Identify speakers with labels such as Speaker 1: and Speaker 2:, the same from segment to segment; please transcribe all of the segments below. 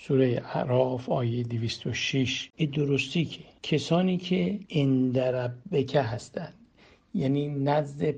Speaker 1: سوره اعراف آیه 206. این درستی که کسانی که عند ربک هستند، یعنی نزد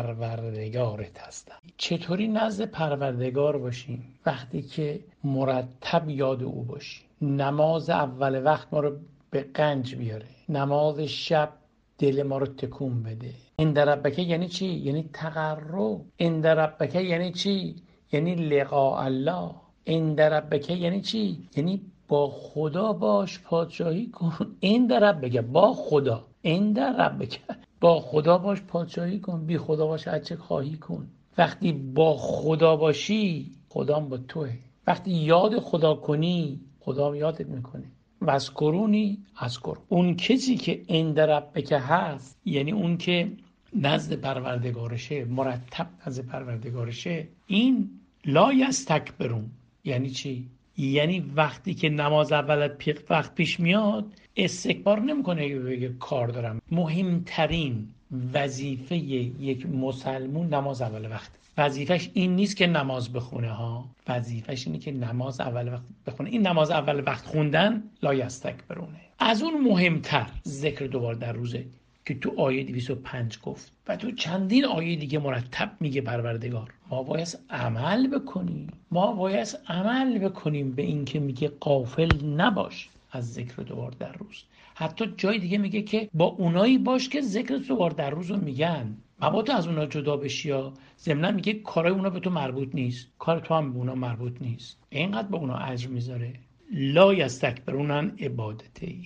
Speaker 1: پروردگارت هستن. چطوری نزد پروردگار باشیم؟ وقتی که مرتب یاد او باشیم. نماز اول وقت ما رو به قنج بیاره، نماز شب دل ما رو تکون بده. عند ربک یعنی چی؟ یعنی تقرب. عند ربک یعنی چی؟ یعنی لقاء الله. عند ربک یعنی چی؟ یعنی با خدا باش پادشاهی کن. عند ربک، با خدا. عند ربک، با خدا باش پادشاهی کن، بی خدا باش هر چه خواهی کن. وقتی با خدا باشی خدا با توه. وقتی یاد خدا کنی خدا هم یادت میکنه. واذکرونی اذکر. اون کسی که عند ربک هست یعنی اون که نزد پروردگارشه، مرتب نزد پروردگارشه. این لا یستکبرون یعنی چی؟ یعنی وقتی که نماز اول وقت پیش میاد استکبار نمیکنه، بگه کار دارم. مهمترین وظیفه یک مسلمون نماز اول وقت. وظیفش این نیست که نماز بخونه ها، وظیفش اینه که نماز اول وقت بخونه. این نماز اول وقت خوندن لا یستکبرونه. از اون مهمتر ذکر دوبار در روزه که تو آیه 205 گفت و تو چندین آیه دیگه مرتب میگه پروردگار ما باید عمل بکنیم. ما باید عمل بکنیم به این که میگه غافل نباش از ذکر دوبار در روز. حتی جای دیگه میگه که با اونایی باش که ذکر دوبار در روز رو میگن. مبادا از اونا جدا بشی یا ضمن میگه کارای اونا به تو مربوط نیست، کار تو هم به اونا مربوط نیست. اینقدر به اونا اجر میذاره. لا یستکبرون عبادتی.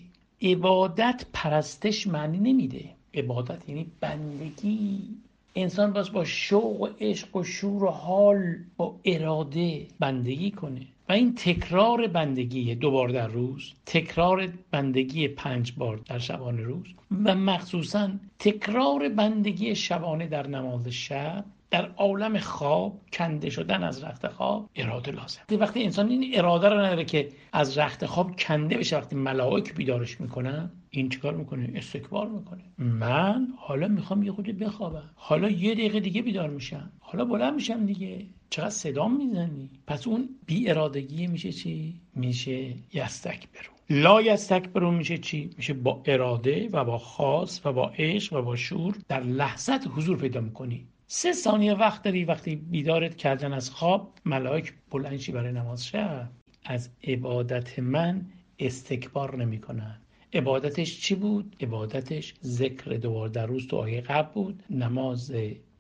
Speaker 1: عبادت پرستش معنی نمیده. عبادت یعنی بندگی. انسان باز با شوق و عشق و شور و حال با اراده بندگی کنه و این تکرار بندگی 2 بار در روز، تکرار بندگی 5 بار در شبانه روز و مخصوصا تکرار بندگی شبانه در نماز شب، در عالم خواب کنده شدن از رخت خواب اراده لازم. وقتی انسان این اراده رو نداره که از رخت خواب کنده بشه، وقتی ملائک بیدارش میکنن این چیکار میکنه؟ استکبار میکنه. من حالا میخوام یه خودی بخوابم، حالا 1 دقیقه دیگه بیدار میشم، حالا بلند میشم دیگه، چقدر صدا میزنی؟ پس اون بی ارادگی میشه چی؟ میشه یستکبرون. لا یستکبرون میشه چی؟ میشه با اراده و با خواست و با عشق و با شور در لحظت حضور پیدا میکنی. 3 ثانیه وقت داری وقتی بیدارت کردن از خواب ملائک بلند شی برای نماز شب. از عبادت من استکبار نمی کنن. عبادتش چی بود؟ عبادتش ذکر 2 بار در روز تو آیه قبل بود، نماز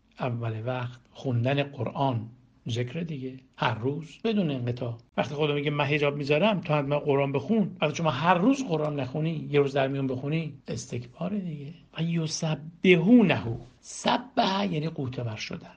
Speaker 1: اول وقت، خوندن قرآن، ذکر دیگه هر روز بدون انقطاع. وقتی خدا میگه من حجاب میذارم تو حتما قرآن بخون، وقتی شما هر روز قرآن نخونی، یه روز در میون بخونی، استکبار دیگه. و یسبحونه. سبح یعنی قوتور شدن،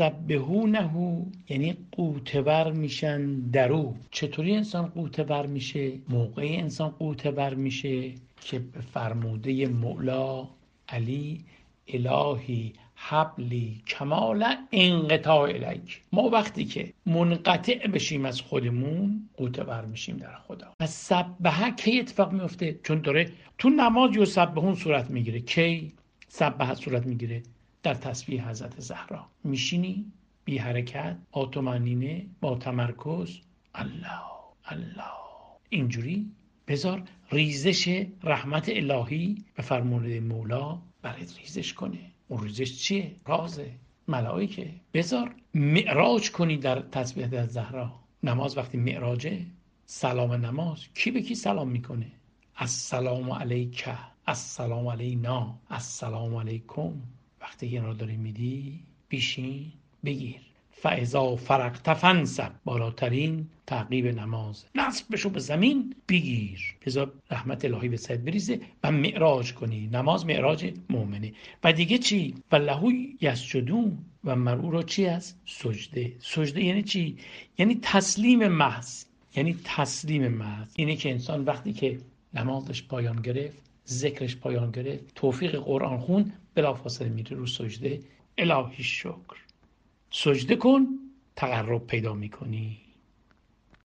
Speaker 1: یسبحونه یعنی قوتور میشن درو. چطوری انسان قوتور میشه؟ موقعی انسان قوتور میشه که به فرموده مولا علی الهی حبلی کمال انقطاع الیک. ما وقتی که منقطع بشیم از خودمون قوتور میشیم در خدا. پس سبحه کی اتفاق میفته؟ چون داره تو نماز یسبحون صورت میگیره. کی سبحه صورت میگیره؟ در تسبیح حضرت زهرا میشینی بی حرکت، با طمأنینه، با تمرکز، الله الله، اینجوری بذار ریزش رحمت الهی به فرموده مولا برات ریزش کنه. اون ریزش چیه؟ رازه، ملائکه. بذار معراج کنی در تسبیح حضرت زهرا. نماز وقتی معراجه، سلام نماز، کی به کی سلام میکنه؟ السلام علیک، السلام علینا، السلام علیکم. وقتی این را داری میدی بیشین بگیر. فاذا فرغت فانصب، بالاترین تعقیب نماز، نصب بشو به زمین بگیر، بذار رحمت الهی به سرت بریزه و معراج کنی. نماز معراج مؤمنه. و دیگه چی؟ و له یسجدون، و مرو را چی است؟ سجده. سجده یعنی چی؟ یعنی تسلیم محض. یعنی تسلیم محض اینه که انسان وقتی که نمازش پایان گرفت، ذکرش پایان گرفت، توفیق قرآن خون، بلافاصله میره رو سجده. الهی شکر. سجده کن تقرب پیدا میکنی.